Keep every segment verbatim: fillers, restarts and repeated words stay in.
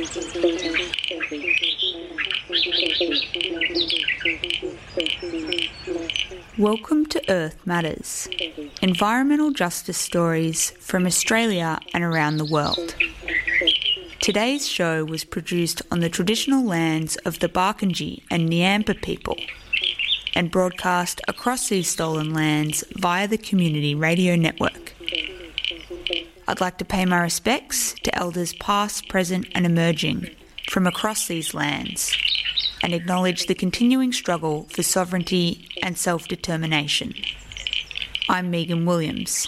Welcome to Earth Matters, environmental justice stories from Australia and around the world. Today's show was produced on the traditional lands of the Barkindji and Nyampa people and broadcast across these stolen lands via the Community Radio Network. I'd like to pay my respects to elders past, present and emerging from across these lands and acknowledge the continuing struggle for sovereignty and self-determination. I'm Megan Williams.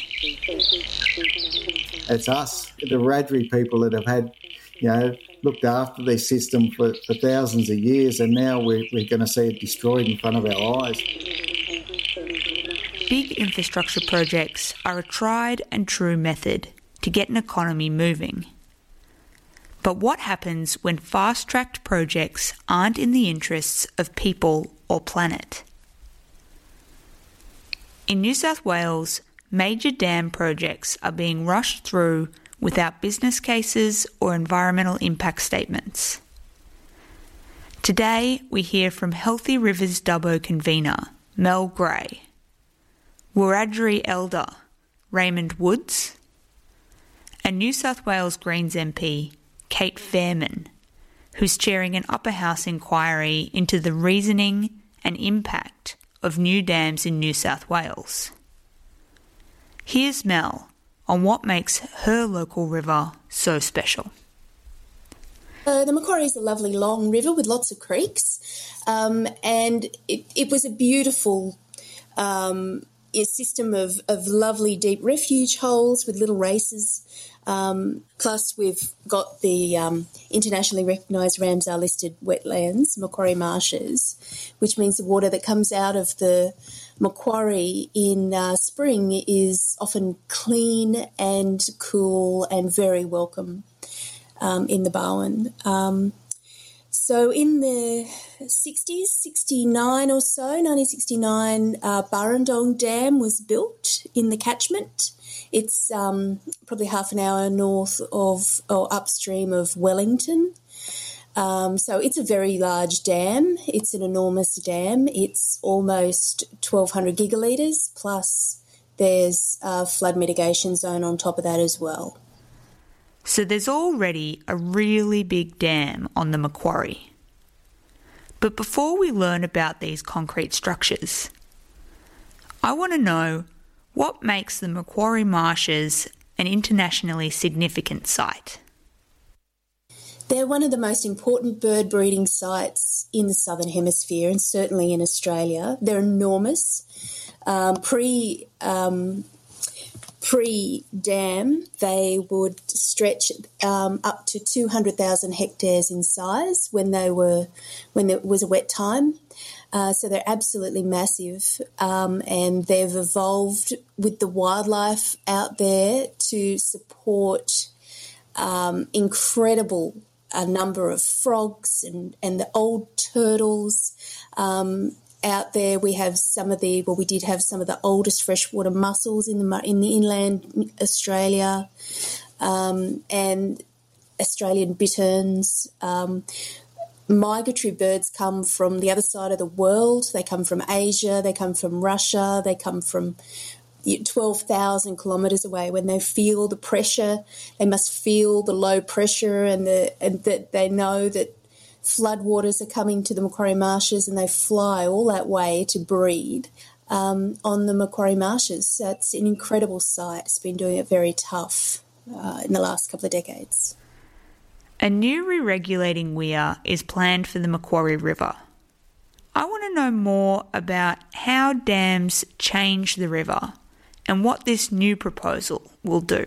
It's us, the Wiradjuri people that have had, you know, looked after this system for, for thousands of years, and now we're, we're going to see it destroyed in front of our eyes. Big infrastructure projects are a tried and true method to get an economy moving. But what happens when fast-tracked projects aren't in the interests of people or planet? In New South Wales, major dam projects are being rushed through without business cases or environmental impact statements. Today, we hear from Healthy Rivers Dubbo convener Mel Gray, Wiradjuri elder Raymond Woods, and New South Wales Greens M P Kate Fairman, who's chairing an upper house inquiry into the reasoning and impact of new dams in New South Wales. Here's Mel on what makes her local river so special. Uh, the Macquarie is a lovely long river with lots of creeks, um, and it, it was a beautiful um, a system of, of lovely deep refuge holes with little races. Um, plus, we've got the um, internationally recognised Ramsar listed wetlands, Macquarie Marshes, which means the water that comes out of the Macquarie in uh, spring is often clean and cool and very welcome um, in the Barwon. Um, so in the sixties, sixty-nine or so, nineteen sixty-nine, uh, Burrendong Dam was built in the catchment. It's um, probably half an hour north of or upstream of Wellington. Um, so it's a very large dam. It's an enormous dam. It's almost twelve hundred gigalitres, plus there's a flood mitigation zone on top of that as well. So there's already a really big dam on the Macquarie. But before we learn about these concrete structures, I want to know what makes the Macquarie Marshes an internationally significant site. They're one of the most important bird breeding sites in the Southern Hemisphere and certainly in Australia. They're enormous. Um, pre, um, pre-dam, they would stretch um, up to two hundred thousand hectares in size when they were when there was a wet time. Uh, so they're absolutely massive, um, and they've evolved with the wildlife out there to support um, incredible a number of frogs and, and the old turtles um, out there. We have some of the, well, we did have some of the oldest freshwater mussels in the in the inland Australia, um, and Australian bitterns. Um, migratory birds come from the other side of the world. They come from Asia. They come from Russia. They come from twelve thousand kilometres away. When they feel the pressure, they must feel the low pressure, and the and that they know that floodwaters are coming to the Macquarie Marshes, and they fly all that way to breed um, on the Macquarie Marshes. So it's an incredible site. It's been doing it very tough uh, in the last couple of decades. A new re-regulating weir is planned for the Macquarie River. I want to know more about how dams change the river and what this new proposal will do.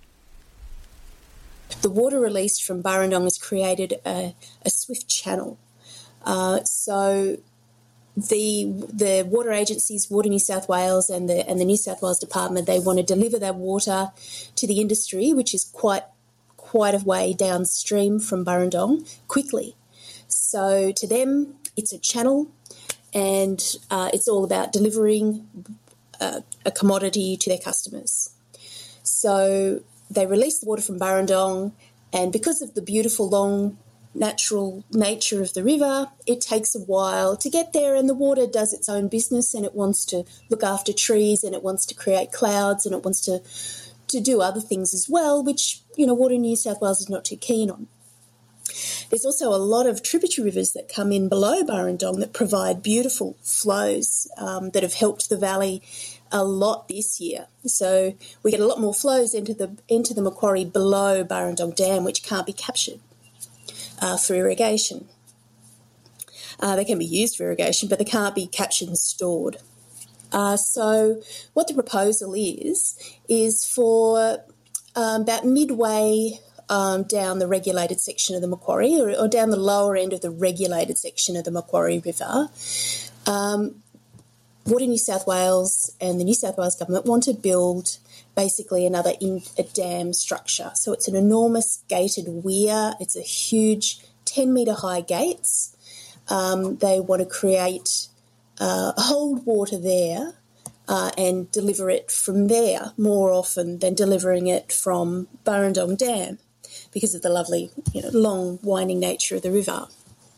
The water released from Burrendong has created a, a swift channel. Uh, so the the water agencies, Water New South Wales and the and the New South Wales Department, they want to deliver that water to the industry, which is quite quite a way downstream from Burrendong, quickly. So to them, it's a channel, and uh, it's all about delivering uh, a commodity to their customers. So they release the water from Burrendong, and because of the beautiful long natural nature of the river, it takes a while to get there, and the water does its own business, and it wants to look after trees, and it wants to create clouds, and it wants to, to do other things as well, which, you know, Water New South Wales is not too keen on. There's also a lot of tributary rivers that come in below Burrendong that provide beautiful flows um, that have helped the valley a lot this year. So we get a lot more flows into the into the Macquarie below Burrendong Dam, which can't be captured uh, for irrigation. Uh, they can be used for irrigation, but they can't be captured and stored. Uh, so what the proposal is, is for um, about midway Um, down the regulated section of the Macquarie, or, or down the lower end of the regulated section of the Macquarie River, um, Water New South Wales and the New South Wales government want to build basically another in, a dam structure. So it's an enormous gated weir. It's a huge ten metre high gates. Um, they want to create, uh, hold water there uh, and deliver it from there more often than delivering it from Burrendong Dam, because of the lovely, you know, long, winding nature of the river.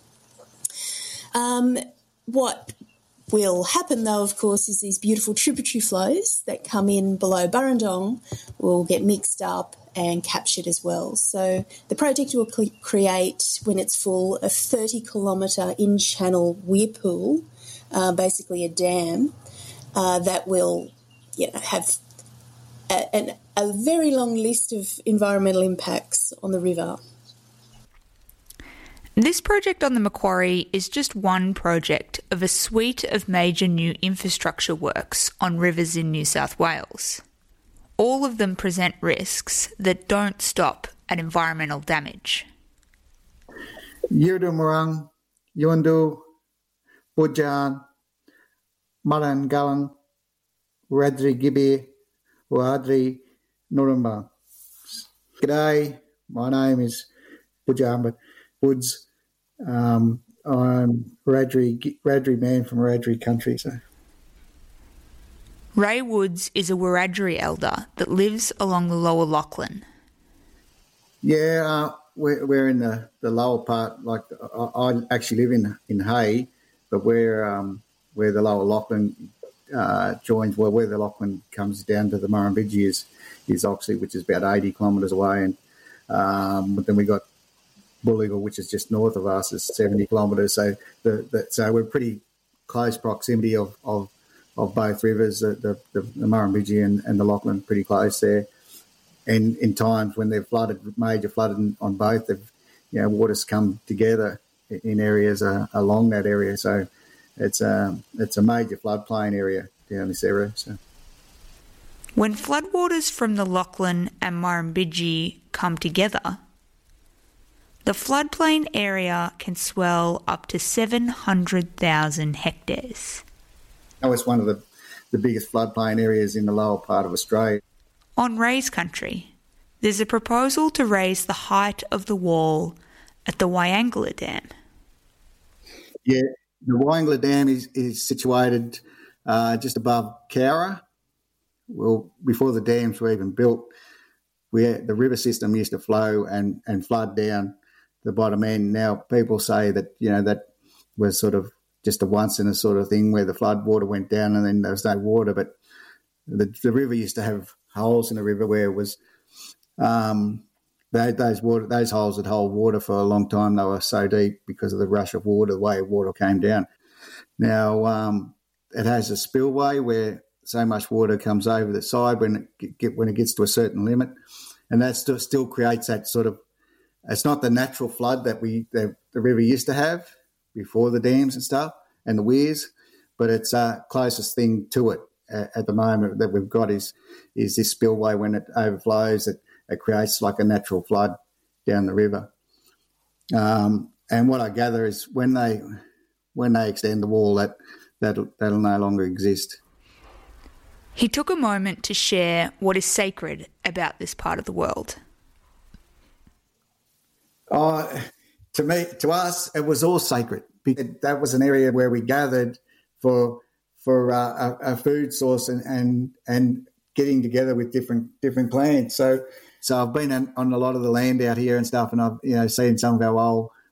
Um, what will happen, though, of course, is these beautiful tributary flows that come in below Burrendong will get mixed up and captured as well. So the project will cre- create, when it's full, a thirty kilometre in-channel weir pool, uh, basically a dam, uh, that will, you know, have a, an a very long list of environmental impacts on the river. This project on the Macquarie is just one project of a suite of major new infrastructure works on rivers in New South Wales. All of them present risks that don't stop at environmental damage. Yurdu Murang, Yundu, Bujan, Malan Galan, Radri Gibi, Wadri Nurumba. G'day, my name is Bujamba Woods. Um, I'm Radri, Radri man from Radri country. So. Ray Woods is a Wiradjuri elder that lives along the lower Lachlan. Yeah, uh, we're, we're in the, the lower part. Like I, I actually live in in Hay, but we're um, where the lower Lachlan uh, joins, well, where the Lachlan comes down to the Murrumbidgee is is Oxley, which is about eighty kilometres away, and um, but then we got Bulliegal, which is just north of us, is seventy kilometres. So the, the so we're pretty close proximity of of, of both rivers, the the, the, the Murrumbidgee and, and the Lachlan, pretty close there. And in times when they've flooded, major flooding on both, they've, you know, waters come together in areas uh, along that area. So it's a it's a major floodplain area down this area. So. When floodwaters from the Lachlan and Murrumbidgee come together, the floodplain area can swell up to seven hundred thousand hectares. That was one of the, the biggest floodplain areas in the lower part of Australia. On Ray's country, there's a proposal to raise the height of the wall at the Wyangla Dam. Yeah, the Wyangla Dam is, is situated uh, just above Cowra. Well, before the dams were even built, we had, the river system used to flow and, and flood down the bottom end. Now people say that, you know, that was sort of just a once in a sort of thing where the flood water went down and then there was no water, but the, the river used to have holes in the river where it was um, they, those water those holes would hold water for a long time. They were so deep because of the rush of water, the way water came down. Now um, it has a spillway where so much water comes over the side when it get, when it gets to a certain limit, and that still, still creates that sort of. It's not the natural flood that we the, the river used to have before the dams and stuff and the weirs, but it's uh, closest thing to it at, at the moment that we've got is is this spillway. When it overflows, it, it creates like a natural flood down the river. Um, and what I gather is when they when they extend the wall, that that'll, that'll no longer exist. He took a moment to share what is sacred about this part of the world. Oh, to me, to us, it was all sacred. That was an area where we gathered for for uh, a, a food source and, and and getting together with different different clans. So, so I've been on, on a lot of the land out here and stuff, and I've you know seen some of our old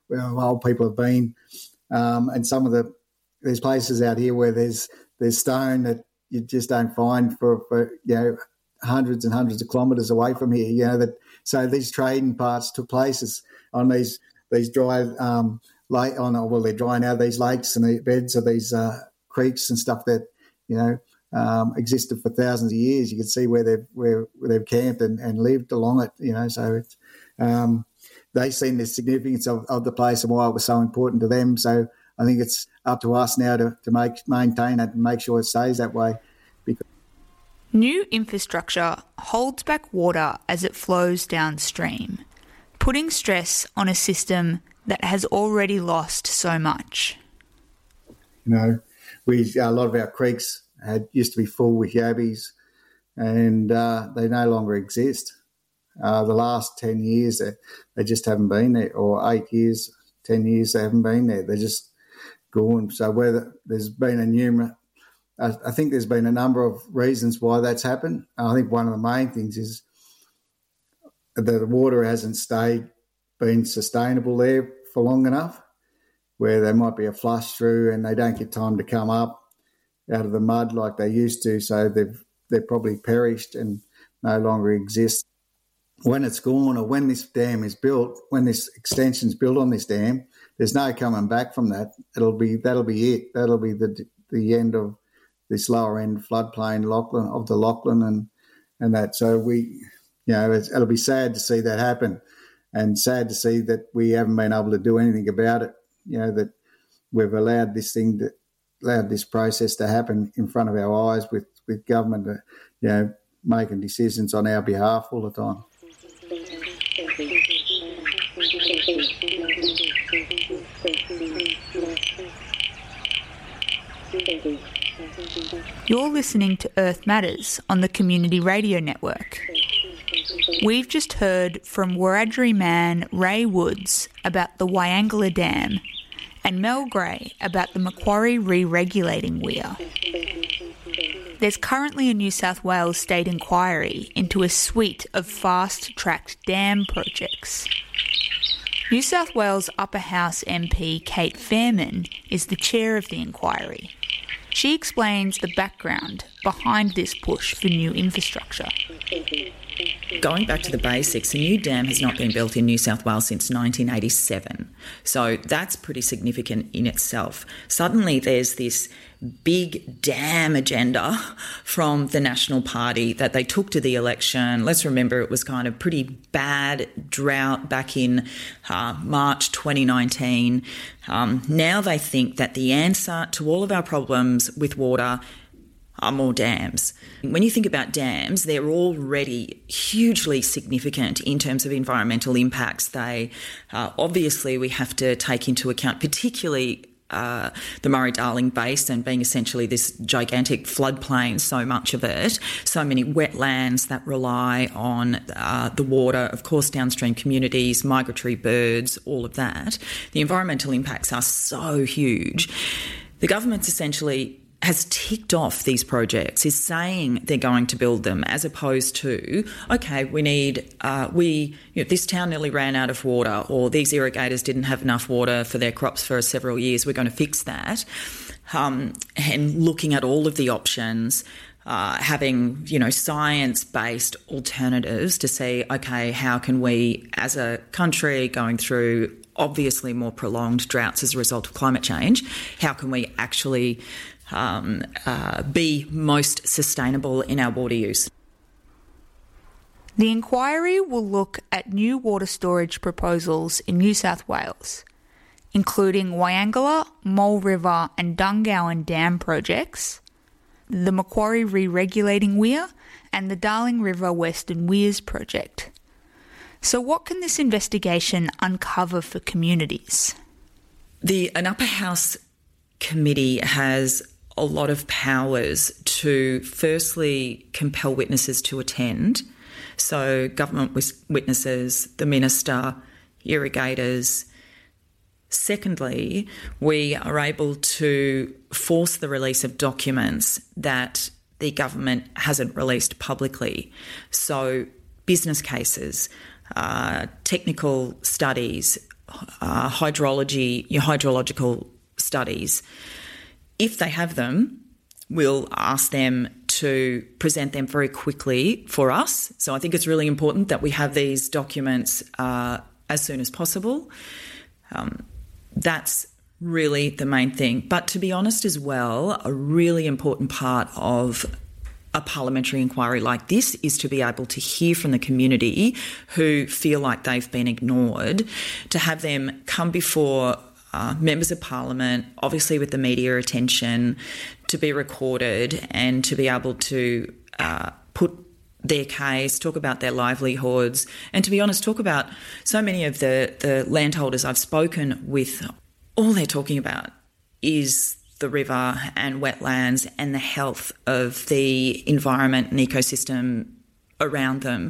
where old people have been. Um, and some of the there's places out here where there's there's stone that you just don't find for, for you know hundreds and hundreds of kilometres away from here. You know that so these trading parts took places on these these dry um, lake on well they're drying out these lakes and the beds of these uh, creeks and stuff that you know. Um, existed for thousands of years. You can see where they've where, where they've camped and, and lived along it. You know, so it's, um, they've seen the significance of, of the place and why it was so important to them. So I think it's up to us now to, to make maintain it and make sure it stays that way. Because new infrastructure holds back water as it flows downstream, putting stress on a system that has already lost so much. You know, we a lot of our creeks had used to be full with yabbies, and uh, they no longer exist. Uh, the last ten years, they, they just haven't been there, or eight years, ten years, they haven't been there. They're just gone. So whether there's been a numerous, I, I think there's been a number of reasons why that's happened. I think one of the main things is that the water hasn't stayed, been sustainable there for long enough, where there might be a flush through and they don't get time to come up out of the mud like they used to, so they've they've probably perished and no longer exist. When it's gone, or when this dam is built, when this extension's built on this dam, there's no coming back from that. It'll be that'll be it. That'll be the the end of this lower end floodplain Lachlan of the Lachlan and and that. So we, you know, it's, it'll be sad to see that happen, and sad to see that we haven't been able to do anything about it. You know, that we've allowed this thing to. allowed this process to happen in front of our eyes with, with government, to, you know, making decisions on our behalf all the time. You're listening to Earth Matters on the Community Radio Network. We've just heard from Wiradjuri man Ray Woods about the Wyangala Dam and Mel Gray about the Macquarie re-regulating weir. There's currently a New South Wales state inquiry into a suite of fast-tracked dam projects. New South Wales Upper House M P Kate Fairman is the chair of the inquiry. She explains the background behind this push for new infrastructure. Going back to the basics, a new dam has not been built in New South Wales since nineteen eighty-seven. So that's pretty significant in itself. Suddenly there's this big dam agenda from the National Party that they took to the election. Let's remember it was kind of pretty bad drought back in uh, March twenty nineteen. Um, now they think that the answer to all of our problems with water are more dams. When you think about dams, they're already hugely significant in terms of environmental impacts. They uh, obviously we have to take into account, particularly uh, the Murray-Darling Basin being essentially this gigantic floodplain, so much of it, so many wetlands that rely on uh, the water, of course downstream communities, migratory birds, all of that. The environmental impacts are so huge. The government's essentially has ticked off these projects, is saying they're going to build them, as opposed to, okay, we need, uh, we, you know, this town nearly ran out of water, or these irrigators didn't have enough water for their crops for several years, we're going to fix that. Um, and looking at all of the options, uh, having, you know, science-based alternatives to see, okay, how can we, as a country going through obviously more prolonged droughts as a result of climate change, how can we actually Um, uh, be most sustainable in our water use. The inquiry will look at new water storage proposals in New South Wales, including Wyangala, Mole River and Dungowan Dam projects, the Macquarie re-regulating weir and the Darling River Western Weirs project. So what can this investigation uncover for communities? The an Upper House committee has a lot of powers to firstly compel witnesses to attend. So government witnesses, the minister, irrigators. Secondly, we are able to force the release of documents that the government hasn't released publicly. So business cases, uh, technical studies, uh, hydrology, your hydrological studies. If they have them, we'll ask them to present them very quickly for us. So I think it's really important that we have these documents uh, as soon as possible. Um, that's really the main thing. But to be honest as well, a really important part of a parliamentary inquiry like this is to be able to hear from the community who feel like they've been ignored, to have them come before uh, members of parliament, obviously with the media attention, to be recorded and to be able to uh, put their case, talk about their livelihoods, and to be honest, talk about so many of the, the landholders I've spoken with. All they're talking about is the river and wetlands and the health of the environment and ecosystem around them.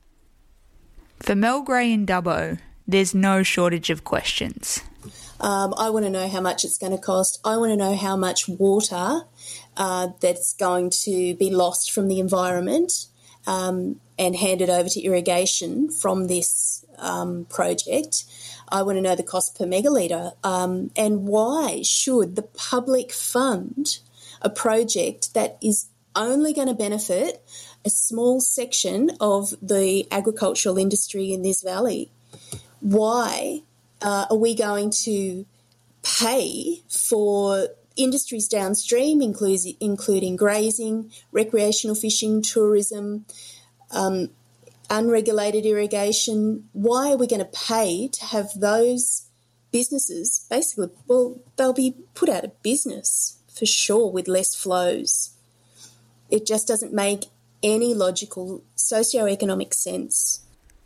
For Mel Gray in Dubbo, there's no shortage of questions. Um, I want to know how much it's going to cost. I want to know how much water uh, that's going to be lost from the environment um, and handed over to irrigation from this um, project. I want to know the cost per megalitre, um, and why should the public fund a project that is only going to benefit a small section of the agricultural industry in this valley? Why uh, are we going to pay for industries downstream, including, including grazing, recreational fishing, tourism, um, unregulated irrigation? Why are we going to pay to have those businesses basically, well, they'll be put out of business for sure with less flows. It just doesn't make any logical socio-economic sense.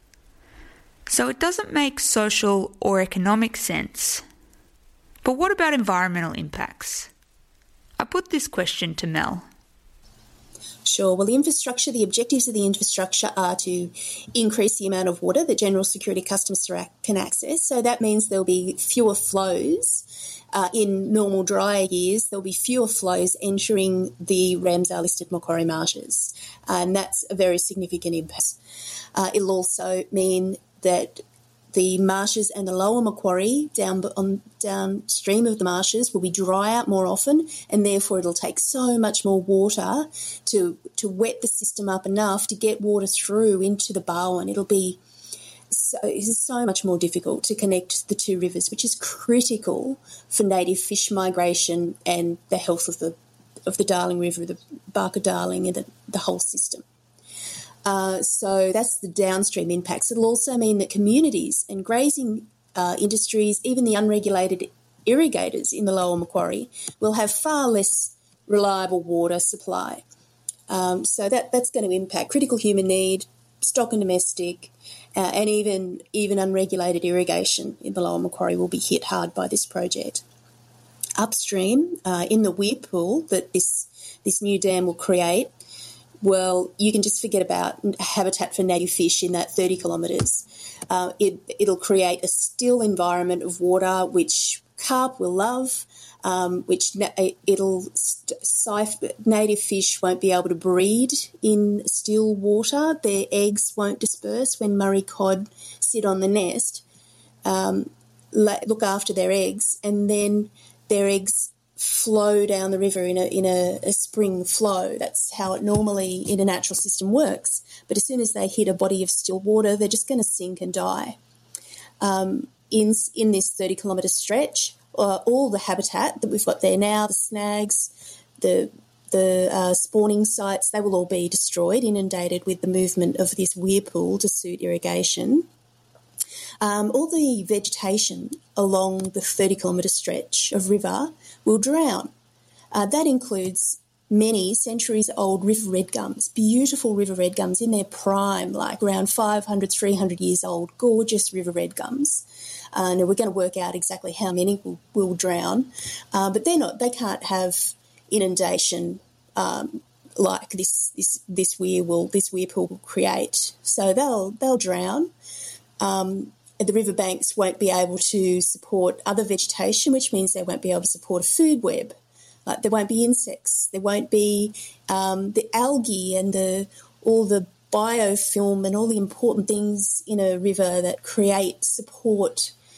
So it doesn't make social or economic sense. But what about environmental impacts? I put this question to Mel. Sure. Well, the infrastructure, the objectives of the infrastructure are to increase the amount of water that general security customers can access. So that means there'll be fewer flows. Uh, in normal drier years, there'll be fewer flows entering the Ramsar-listed Macquarie marshes. And that's a very significant impact. Uh, it'll also mean that the marshes and the lower Macquarie down on downstream of the marshes will be drier more often, and therefore it'll take so much more water to to wet the system up enough to get water through into the Barwon. It'll be so, it's so much more difficult to connect the two rivers, which is critical for native fish migration and the health of the of the Darling River, the Barker Darling, and the, the whole system. Uh, so that's the downstream impacts. It'll also mean that communities and grazing uh, industries, even the unregulated irrigators in the lower Macquarie, will have far less reliable water supply. Um, so that, that's going to impact critical human need, stock and domestic, uh, and even, even unregulated irrigation in the lower Macquarie will be hit hard by this project. Upstream, uh, in the weir pool that this, this new dam will create, well, you can just forget about habitat for native fish in that thirty kilometres. Uh, it, it'll create a still environment of water which carp will love, um, which na- it'll st- native fish won't be able to breed in still water. Their eggs won't disperse when Murray cod sit on the nest, um, look after their eggs, and then their eggs flow down the river in a in a, a spring flow. That's how it normally in a natural system works. But as soon as they hit a body of still water, they're just going to sink and die. Um, in in this thirty kilometre stretch, uh, all the habitat that we've got there now, the snags, the the uh, spawning sites, they will all be destroyed, inundated with the movement of this weir pool to suit irrigation. Um, all the vegetation along the thirty kilometre stretch of river will drown. Uh, that includes many centuries-old river red gums, beautiful river red gums in their prime, like around five hundred, three hundred years old, gorgeous river red gums. Uh, and we're going to work out exactly how many will, will drown. Uh, but they're not, they can't have inundation um, like this this this weir will this weir pool will create. So they'll they'll drown. Um, the riverbanks won't be able to support other vegetation, which means they won't be able to support a food web. Like there won't be insects, there won't be um, the algae and the all the biofilm and all the important things in a river that create support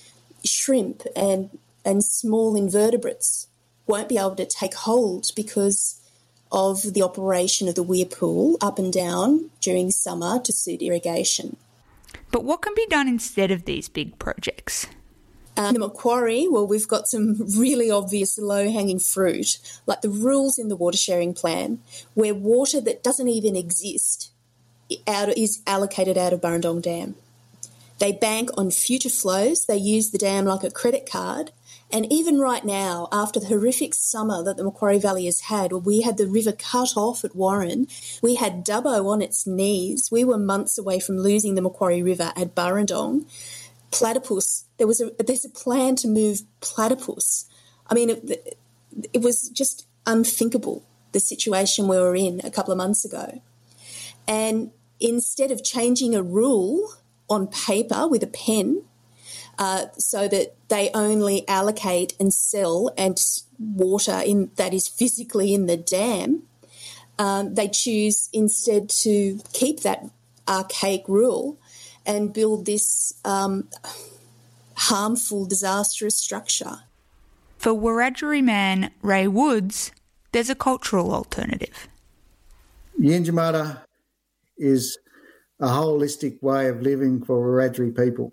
shrimp and, and small invertebrates won't be able to take hold because of the operation of the weir pool up and down during summer to suit irrigation. But what can be done instead of these big projects? Um, the Macquarie, well, we've got some really obvious low-hanging fruit, like the rules in the water sharing plan, where water that doesn't even exist out, is allocated out of Burrendong Dam. They bank on future flows, they use the dam like a credit card, and even right now, after the horrific summer that the Macquarie Valley has had, where we had the river cut off at Warren, we had Dubbo on its knees, we were months away from losing the Macquarie River at Burrendong. Platypus, there was a there's a plan to move platypus. I mean, it, it was just unthinkable, the situation we were in a couple of months ago. And instead of changing a rule on paper with a pen uh, so that they only allocate and sell and water in that is physically in the dam, um, they choose instead to keep that archaic rule and build this um, harmful, disastrous structure. For Wiradjuri man Ray Woods, there's a cultural alternative. Yinyamarra is a holistic way of living for Wiradjuri people.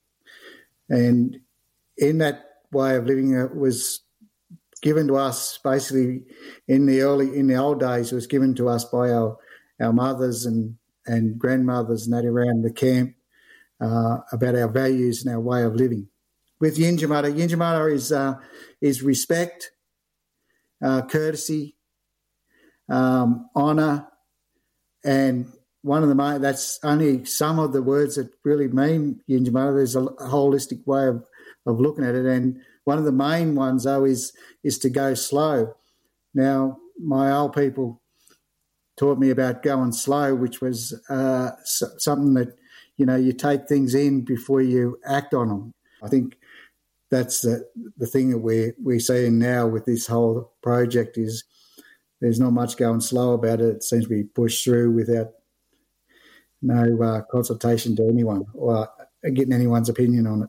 And in that way of living, it was given to us basically in the early, in the old days, it was given to us by our, our mothers and, and grandmothers and that around the camp. Uh, about our values and our way of living. With Yinyamarra, Yinyamarra is uh, is respect, uh, courtesy, um, honour, and one of the main, that's only some of the words that really mean Yinyamarra. There's a, a holistic way of, of looking at it, and one of the main ones though is is to go slow. Now, my old people taught me about going slow, which was uh, something that, you know, you take things in before you act on them. I think that's the the thing that we're, we're seeing now with this whole project is there's not much going slow about it. It seems to be pushed through without no uh, consultation to anyone or getting anyone's opinion on it.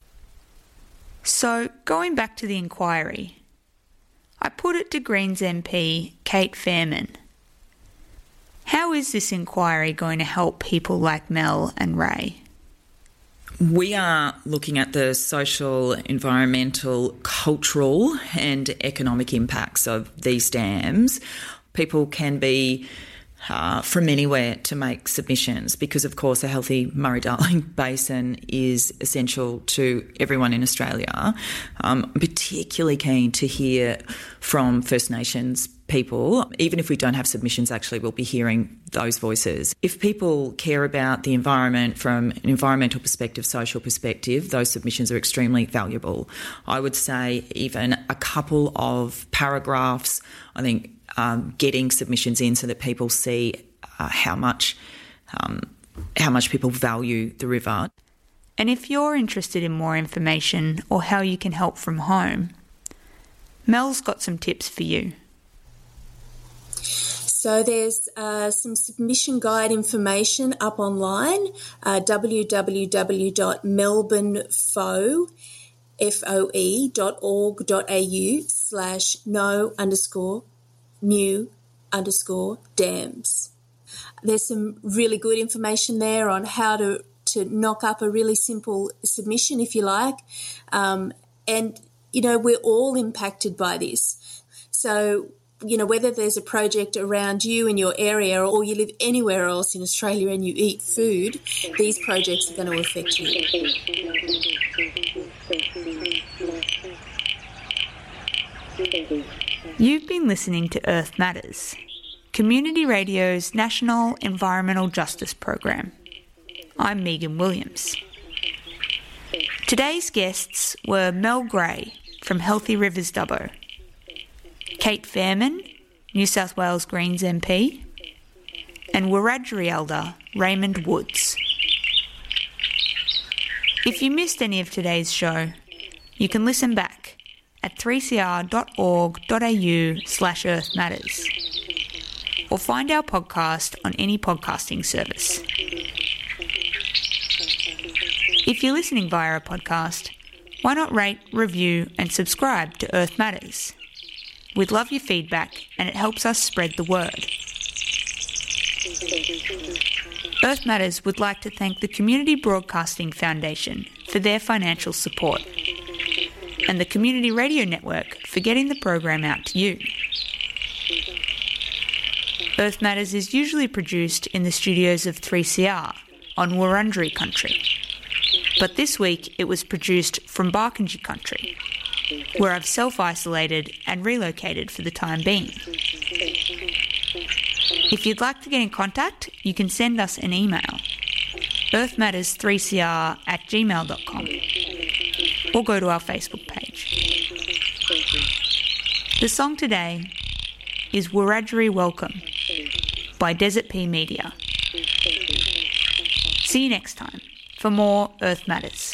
So, going back to the inquiry, I put it to Greens M P Kate Fairman. How is this inquiry going to help people like Mel and Ray? We are looking at the social, environmental, cultural and economic impacts of these dams. People can be uh, from anywhere to make submissions because, of course, a healthy Murray-Darling Basin is essential to everyone in Australia. Um, I'm particularly keen to hear from First Nations people. Even if we don't have submissions, actually, we'll be hearing those voices. If people care about the environment from an environmental perspective, social perspective, those submissions are extremely valuable. I would say even a couple of paragraphs, I think um, getting submissions in so that people see uh, how much um, how much people value the river. And if you're interested in more information or how you can help from home, Mel's got some tips for you. So there's uh, some submission guide information up online, uh, w w w dot melbourne foe dot org dot a u slash no underscore new underscore dams. There's some really good information there on how to, to knock up a really simple submission, if you like. Um, and, you know, we're all impacted by this. So, you know, whether there's a project around you in your area or you live anywhere else in Australia and you eat food, these projects are going to affect you. You've been listening to Earth Matters, Community Radio's National Environmental Justice Program. I'm Megan Williams. Today's guests were Mel Gray from Healthy Rivers Dubbo, Kate Fairman, New South Wales Greens M P, and Wiradjuri Elder Raymond Woods. If you missed any of today's show, you can listen back at three c r dot org dot a u slash earth matters or find our podcast on any podcasting service. If you're listening via a podcast, Why not rate, review and subscribe to Earth Matters? We'd love your feedback and it helps us spread the word. Earth Matters would like to thank the Community Broadcasting Foundation for their financial support and the Community Radio Network for getting the program out to you. Earth Matters is usually produced in the studios of three C R on Wurundjeri country, but this week it was produced from Barkindji country, where I've self-isolated and relocated for the time being. If you'd like to get in contact, you can send us an email, earth matters three c r at gmail dot com, or go to our Facebook page. The song today is Wiradjuri Welcome by Desert Pea Media. See you next time for more Earth Matters.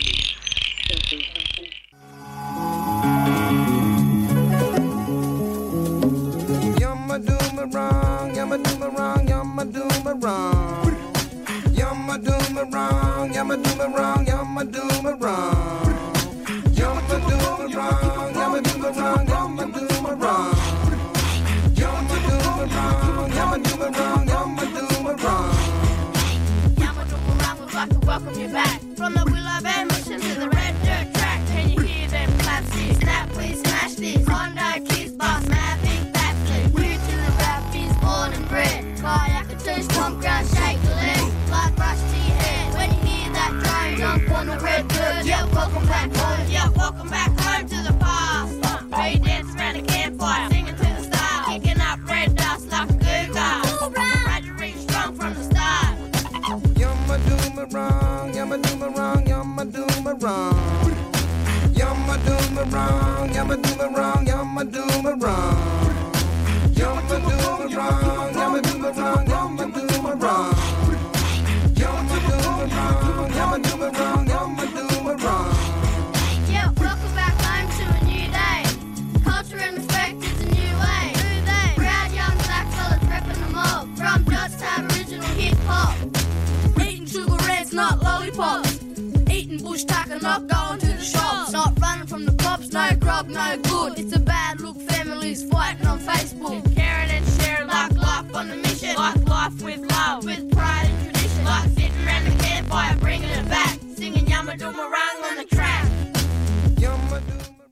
Yumma dooma wrong, yumma dooma wrong, yumma dooma wrong. Yumma dooma wrong, yumma dooma wrong, yumma dooma wrong. Yumma dooma wrong, yumma dooma wrong, yumma dooma wrong. Yumma dooma wrong, yumma dooma wrong, yumma dooma wrong. Yumma dooma wrong, we'd like to welcome you back. From the Willow Bay Mission to the Red Dirt Track. Can you hear them claps? This snap, we smash this. Honda, Kiss, Boss, Mavic, backflip. New to the Rappies, born and bred. Kayak, a two, stomp ground, shake the leg. Blood rush to your head. When you hear that drone, jump on the Red Dirt. Yeah, welcome back home. Yeah, welcome back home to the past. Where you dance around a campfire, singing to the stars, kicking up red dust like a goo-gah. Wiradjuri strong from the start. Yumma dooma wrong, yumma dooma wrong, yumma dooma wrong. Yumma dooma wrong, yumma dooma wrong, yumma dooma wrong. Yumma dooma wrong, yumma dooma wrong, yumma dooma wrong. Yumma dooma wrong, yumma dooma wrong, yumma dooma wrong. Yeah, welcome back home to a new day. Culture and respect is a new way. Who they? Proud young black fellas repping the mob. From Dutch to Aboriginal hip hop. Eating sugar reds, not lollipops. Eating bush tucker, not going to the shops. Not running from the cops, no grog, no good. It's a bad look, families fighting on Facebook. Caring and sharing like life on the mission. Like life with love, with pride and tradition. Like sitting around the campfire, bringing it back. Singing Yumma Dooma Rang on the track. Yumma dooma wrong.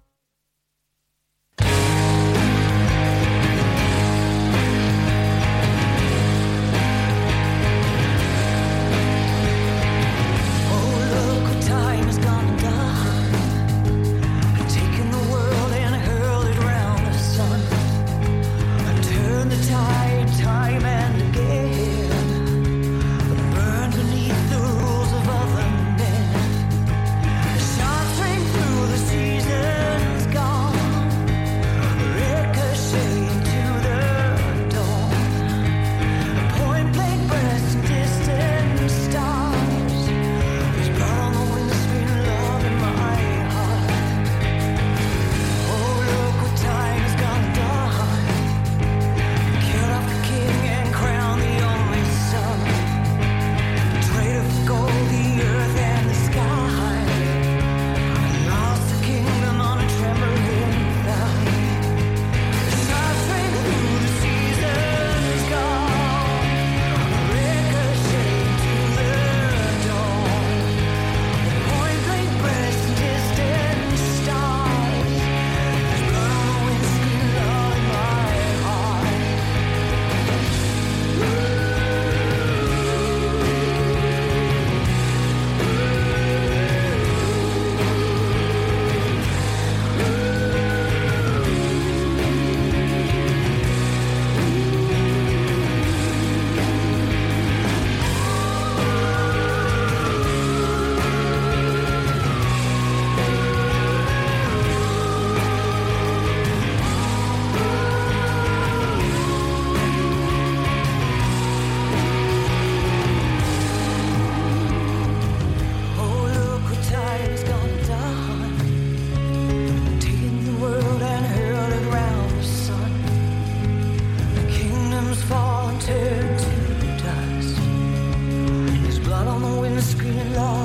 Time and again, burn beneath the rules of other men. screaming loud.